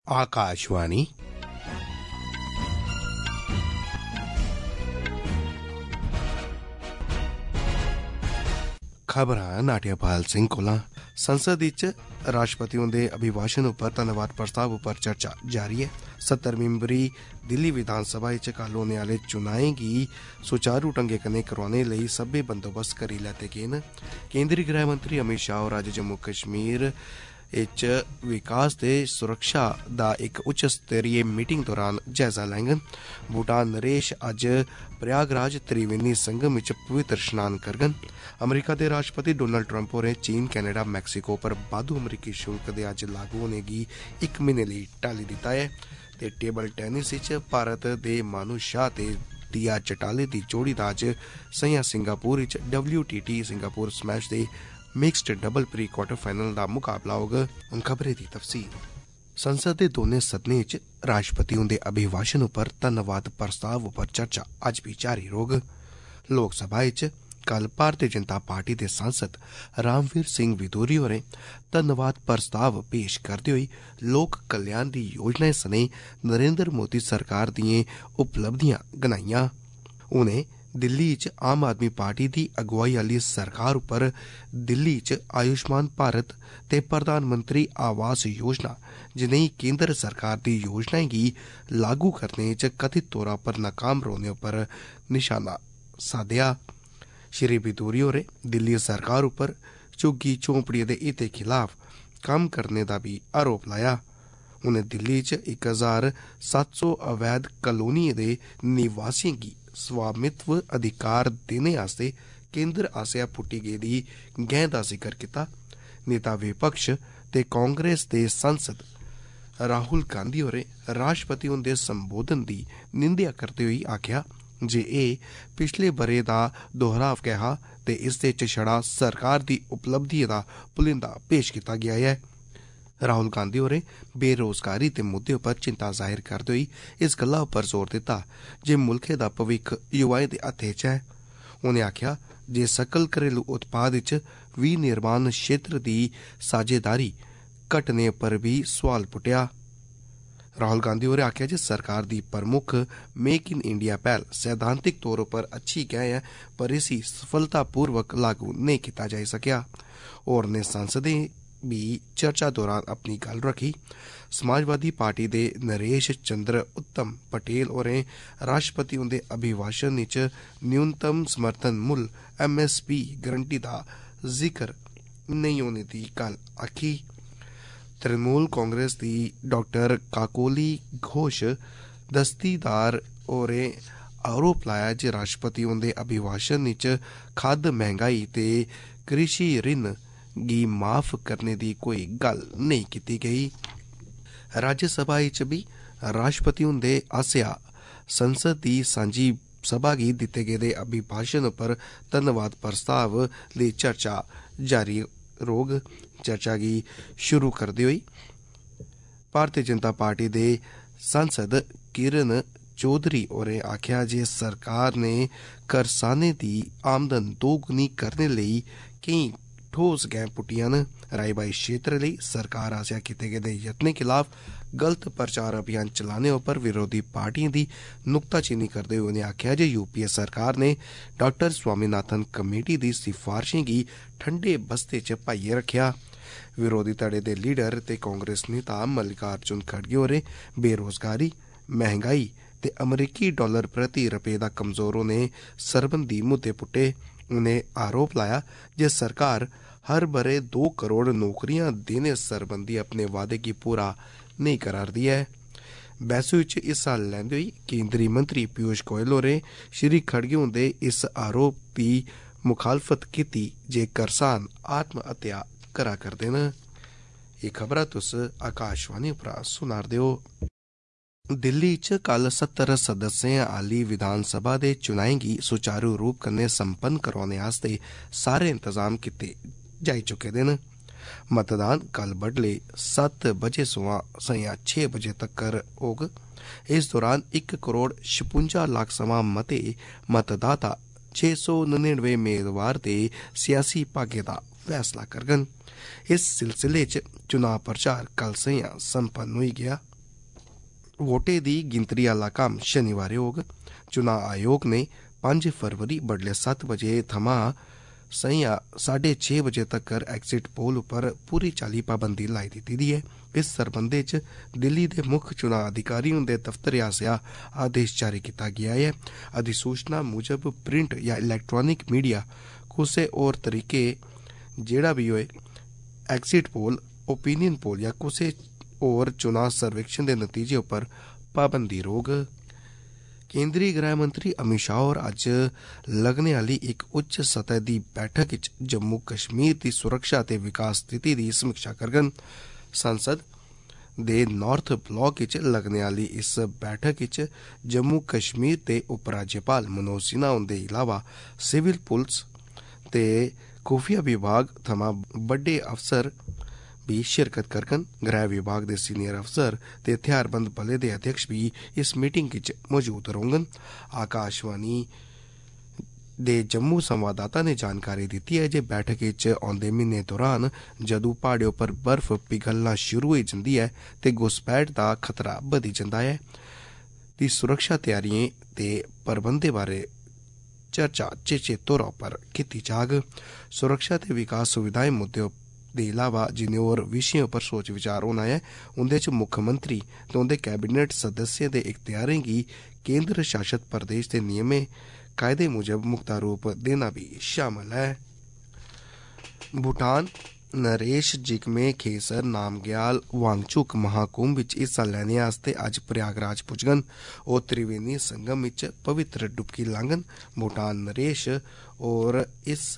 आकाशवाणी खबरां नाट्यपाल सिंह कोला। संसद विच राष्ट्रपति हुंदे अभिभाषण उप्पर धन्नवाद प्रस्ताव उप्पर चर्चा जारी है। 70 मैंबरी दिल्ली विधानसभा च कल होने आह्ले चुनाएं गी सुचारू ढंगै कन्नै करोआने लेई सब्बै बंदोबस्त करी लैते गे न। केंद्री गृह मंत्री अमित शाह होर अज्ज जम्मू कश्मीर च विकास ते सुरक्षा दा इक उच्च स्तरीय मीटिंग दौरान जायजा लैंगन। भूटान नरेश अज्ज प्रयागराज त्रिवेणी संगम च पवित्र स्नान करगन। अमरीका दे राष्ट्रपति डोनाल्ड ट्रंप होरें चीन कैनेडा मैक्सीको पर बाद्धू अमरीकी शुल्क दे अज्ज लागू होने गी इक म्हीने लेई टाली दित्ता है। ते टेबल टेनिस च भारत दे मानु शाह ते दिया चटाले दी जोड़ी दा अज्ज संजा सिंगापुर च WTT सिंगापुर स्मैश दे mixed double pre quarter final दा मुकाबला होग। उन खबरें दी तफसील। संसद दे दोने सदनें च राष्ट्रपति हुंदे अभिभाषण उप्पर धन्नवाद प्रस्ताव उप्पर चर्चा अज्ज भी जारी रौह्ग। लोकसभा च कल भारतीय जनता पार्टी दे सांसद रामवीर सिंह विदोरी होरें धन्नवाद प्रस्ताव पेश करदे होई लोक कल्याण दी योजनाएं सने नरेंद्र मोदी सरकार दिएं उपलब्धियां गनाइयां। उनें दिल्ली च आम आदमी पार्टी दी अगुवाई आली सरकार उप्पर दिल्ली च आयुष्मान भारत ते प्रधानमंत्री आवास योजना जनेही केंद्र सरकार दी योजनाएं गी लागू करने च कथित तौरा पर नाकाम रौह्ने उप्पर निशाना साधेआ। श्री बिदूरी होरें दिल्ली सरकार उप्पर झुग्गी झोंपड़ियें दे हितें खिलाफ कम्म करने दा भी आरोप लाया। उनें दिल्ली च 1700 अवैध कलोनियें दे निवासियें गी स्वामित्व अधिकार देने आस्ते केंद्र आसेआ पुट्टी गेदी गैं दा जिक्र कीता। नेता विपक्ष ते कांग्रेस दे सांसद राहुल गांधी होरें राष्ट्रपति हुंदे संबोधन दी निंदेआ करदे होई आखेआ जे एह् पिछले ब'रे दा दोहराव गै हा ते इसदे च छड़ा सरकार दी उपलब्धियें दा भुलिंदा पेश कीता गेआ ऐ। राहुल गांधी होरें बेरोजगारी दे मुद्दे उप्पर चिंता जाहिर करदे होई इस गल्ला उप्पर जोर दित्ता जे मुल्खै दा भविक्ख युवाएं दे हत्थें च ऐ। उनें आखेआ जे सकल घरेलू उत्पाद च विनिर्माण क्षेत्र दी साझेदारी घटने पर भी सोआल पुट्टेआ। राहुल गांधी होरें आखेआ जे सरकार दी प्रमुख मेक इन इंडिया पहल सैद्धांतिक तौर पर अच्छी गै है पर इसी सफलतापूर्वक लागू नेईं कीता जाई सकेआ। होरनें सांसदें भी चर्चा दौरान अपनी गल्ल रखी। समाजवादी पार्टी दे नरेश चंद्र उत्तम पटेल होरें राष्ट्रपति हुंदे अभिभाषण च न्यूनतम समर्थन मुल्ल MSP गारंटी दा जिक्र नेईं होने दी गल्ल आखी। तृणमूल कांग्रेस दी डॉक्टर काकोली घोष दस्तीदार होरें आरोप लाया जे राष्ट्रपति हुंदे अभिभाषण च खाद्य महंगाई ते कृषि ऋण गी माफ करने दी कोई गल्ल नेईं कीती गेई। राज्यसभा च भी राष्ट्रपति हुंदे आसेआ संसद दी सांझी सभा गी दित्ते गेदे अभिभाषण पर धन्नवाद प्रस्ताव लेई चर्चा जारी रौह्ग। चर्चा गी शुरू करदे होई भारतीय जनता पार्टी दे सांसद किरण चौधरी होरें आखेआ जे सरकार ने करसानें दी आमदन दोगुनी करने लेई केईं ठोस गैं पुट्टियां न। राई बाई क्षेत्र लेई सरकार आसेआ कीते गेदे यत्नें खिलाफ गलत प्रचार अभियान चलाने उप्पर विरोधी पार्टियें दी नुक्ताचीनी करदे होई उनें आखेआ जे UPA सरकार ने डॉक्टर स्वामीनाथन कमेटी दी सिफारशें गी ठंडे बस्ते च पाइयै रखेआ। विरोधी धड़े दे लीडर ते कांग्रेस नेता मल्लिकार्जुन खड़गे होरें बेरोजगारी, महंगाई ते अमरीकी डॉलर प्रति रपे दा कमजोर होने सरबंधी मुद्दे पुट्टे। उनें आरोप लाया जे सरकार हर ब'रे 2 करोड़ नौकरियां देने सरबंधी अपने वादे गी पूरा नेईं करा'रदी ऐ। बैह्सू च हिस्सा लैंदे होई केंद्री मंत्री पीयूष गोयल होरें श्री खड़गे हुंदे इस आरोप दी मुखालफत कीती जे करसान आत्म हत्या करा करदे न। एह् खबरां तुस आकाशवाणी उप्परा सुना'रदे ओ। दिल्ली च कल 70 सदस्यें आली विधानसभा दे चुनाएं गी सुचारू रूप कन्नै संपन्न करोआने आस्तै सारे इंतजाम कीते जाई चुके दे न। मतदान कल बडले 7 बजे सोयां संजा 6 बजे तक्कर होग। इस दौरान 1 करोड़ 56 लक्ख सवां मते मतदाता 699 मेदवार दे सियासी भाग्य दा फैसला करगन। इस सिलसिले च चुनाव प्रचार कल संजा संपन्न होई गया। वोटें दी गिनतरी आह्ला कम्म शनिवारें होग। चुनाव आयोग ने 5 फरवरी बडलै 7 बजे थमां संझा 6:30 बजे तक्कर एग्जिट पोल उप्पर पूरी चाल्ली पाबंदी लाई दित्ती दी ऐ। इस सरबंधै च दिल्ली दे मुक्ख चुनाव अधिकारी हुंदे दफ्तर आसेआ आदेश जारी कीता गेआ ऐ। अधिसूचना मुजब प्रिंट या इलैक्ट्रॉनिक मीडिया कुसै होर तरीके जेह्ड़ा बी होए एग्जिट पोल, ओपीनियन पोल या कुसै होर चुनाव सर्वेक्षण दे नतीजे उप्पर पाबंदी रौह्ग। केंद्री गृह मंत्री अमित शाह होर अज्ज लगने आह्ली इक उच्च सतह दी बैठक च जम्मू कश्मीर दी सुरक्षा ते विकास स्थिति दी समीक्षा करङन। संसद दे नार्थ ब्लॉक च लगने आह्ली इस बैठक च जम्मू कश्मीर दे उपराज्यपाल मनोज सिन्हा हुंदे इलावा सिविल पुलस ते खुफिया विभाग थमां बड्डे अफसर भी शिरकत करङन। गृह विभाग दे सीनियर अफसर ते हथियारबंद बलें दे अध्यक्ष भी इस मीटिंग च मौजूद रौह्ङन। आकाशवाणी दे जम्मू संवाददाता ने जानकारी दित्ती है जे बैठक च औंदे म्हीने दौरान जदूं प्हाड़ें उप्पर बर्फ पिघलना शुरू होई जंदी ऐ ते घुसपैठ दा खतरा बधी जंदा ऐ दी सुरक्षा तैयारियें ते प्रबंधें बारै चर्चा चेचे तौरा पर कीती जाग। सुरक्षा ते विकास सुविधाएं मुद्दे दे इलावा जिन्ने होर विशें पर सोच विचार होना ऐ उंदे च मुक्खमंत्री ते उंदे कैबिनेट सदस्यें दे इख्तियारें गी केंद्र शासित प्रदेश दे नियमें कायदे मुजब मुक्ता रूप देना भी शामल है। भूटान नरेश जिगमे खेसर नामग्याल वांगचुक महाकुंभ च हिस्सा लैने आस्तै अज्ज प्रयागराज पुजङन। ओह् त्रिवेणी संगम च पवित्र डुबकी लाङन। भूटान नरेश और इस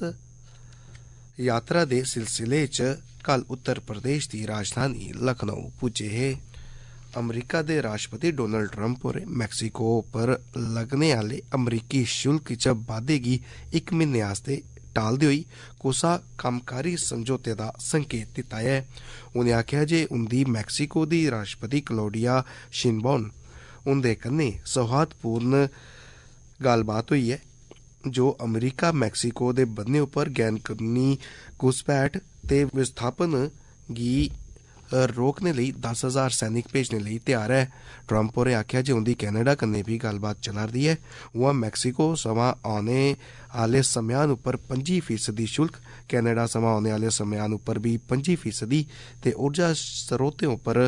यात्रा दे सिलसिले च कल उत्तर प्रदेश दी राजधानी लखनऊ पुज्जे हे। अमरीका दे राष्ट्रपति डोनाल्ड ट्रंप होरें मैक्सीको पर लगने आह्ले अमरीकी शुल्क च बाद्धे गी 1 म्हीने आस्तै टालदे होई कुसा कम्मकारी समझौते दा संकेत दित्ता ऐ। उनें आखेआ जे उंदी मैक्सीको दी राष्ट्रपति क्लोडिया शिनबॉर्न उंदे कन्नै सौहार्दपूर्ण गल्लबात होई ऐ जो अमरीका मैक्सीको दे बन्ने उप्पर गैर कनूनी घुसपैठ ते विस्थापन गी रोकने लेई 10,000 सैनिक भेजने लेई तैयार है। ट्रंप होरें आखेआ जे उंदी कैनेडा कन्नै भी गल्लबात चला'रदी ऐ। उआं मैक्सीको समां औने आह्ले सम्यान उप्पर 25% शुल्क, कैनेडा समां औने आह्ले सम्यान उप्पर भी 25% ते ऊर्जा स्रोतें उप्पर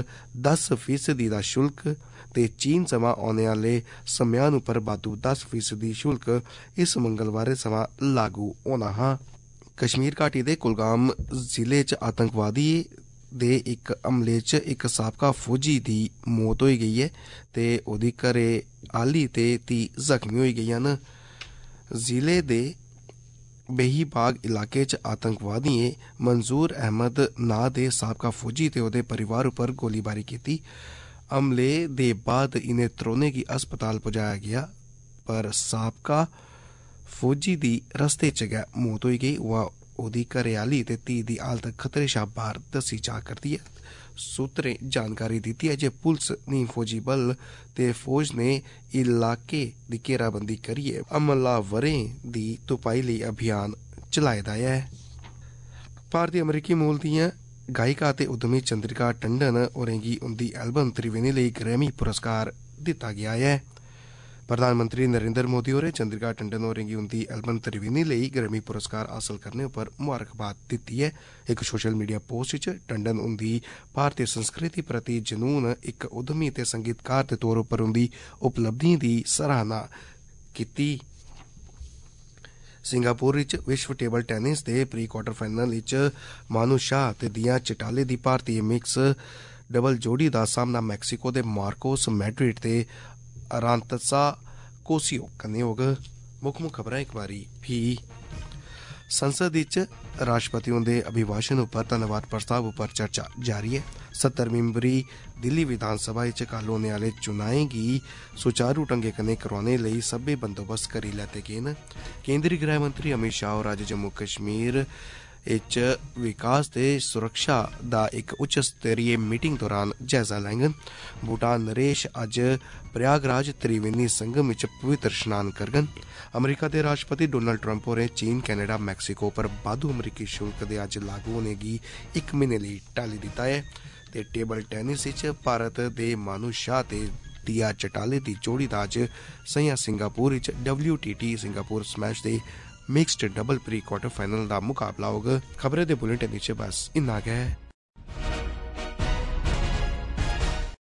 10% दा शुल्क ते चीन समां औने आह्ले सम्यान उप्पर बाद्धू 10% शुल्क इस मंगलवारें समां लागू होना हा। कश्मीर घाटी दे कुलगाम जिले च आतंकवादी दे इक हमले च इक साबका फौजी दी मौत होई गेई ऐ ते ओह्दी घरे आह्ली ते धी जख्मी होई गेइयां न। जिले दे बेहीबाग इलाके च आतंकवादियें मंजूर अहमद नां दे साबका फौजी ते ओह्दे परिवार उप्पर गोलीबारी कीती। हमले दे बाद इनें त्रौनें गी अस्पताल पजाया गेआ पर साबका फौजी दी रस्ते च गै मौत होई गेई। उआं ओह्दी घरे आह्ली ते धी दी हालत खतरे शा बाहर दस्सी जा करदी ऐ। सूत्रें जानकारी दित्ती ऐ जे पुलस, नीम फौजी बल ते फौज ने इलाके दी घेराबंदी करियै हमलावरें दी तुपाई लेई अभियान चलाए दा ऐ। भारतीय अमरीकी मूल दियां गायिका ते उद्यमी चंद्रिका टंडन होरें गी उंदी एल्बम त्रिवेणी लेई ग्रैमी पुरस्कार दित्ता गेआ ऐ। प्रधानमंत्री नरेंद्र मोदी होरें चंद्रिका टंडन होरें गी उंदी एल्बम त्रिवेणी लेई ग्रैमी पुरस्कार हासल करने उप्पर मुबारकबाद दित्ती ऐ। इक सोशल मीडिया पोस्ट च टंडन उंदी भारतीय संस्कृति प्रति जनून, इक उद्यमी ते संगीतकार दे तौर उप्पर उंदी उपलब्धियें दी सराहना कीती। सिंगापुर च विश्व टेबल टेनिस दे प्री क्वार्टर फाइनल च मानु शाह ते दिया चिटाले दी भारतीय मिक्स डबल जोड़ी दा सामना मैक्सीको दे मार्कोस मैड्रिड ते अरांतसा कोसियो कन्नै होग। मुक्ख खबरां इक बारी फ्ही। संसद च राष्ट्रपति हुंदे अभिभाषण उप्पर धन्नवाद प्रस्ताव उप्पर चर्चा जारी ऐ। 70 मैंबरी दिल्ली विधानसभा च कल होने आह्ले चुनाएं गी सुचारू ढंगै कन्नै करोआने लेई सब्बै बंदोबस्त करी लैते गे न। केंद्री गृह मंत्री अमित शाह होर अज्ज जम्मू कश्मीर च विकास ते सुरक्षा दा इक उच्च स्तरीय मीटिंग दौरान जायजा लैङन। भूटान नरेश अज्ज प्रयागराज त्रिवेणी संगम च पवित्र स्नान करङन। अमरीका दे राष्ट्रपति डोनाल्ड ट्रंप होरें चीन, कैनेडा, मैक्सीको पर बाद्धू अमरीकी शुल्क दे अज्ज लागू होने गी 1 म्हीने लेई टाली दित्ता ऐ। ते टेबल टेनिस च भारत दे मानु शाह ते दिया चटाले दी जोड़ी दा अज्ज संजा सिंगापुर च WTT सिंगापुर स्मैश दे mixed double pre quarter final दा मुकाबला होग। खबरें दे बुलेटिन च बस इन्ना गै।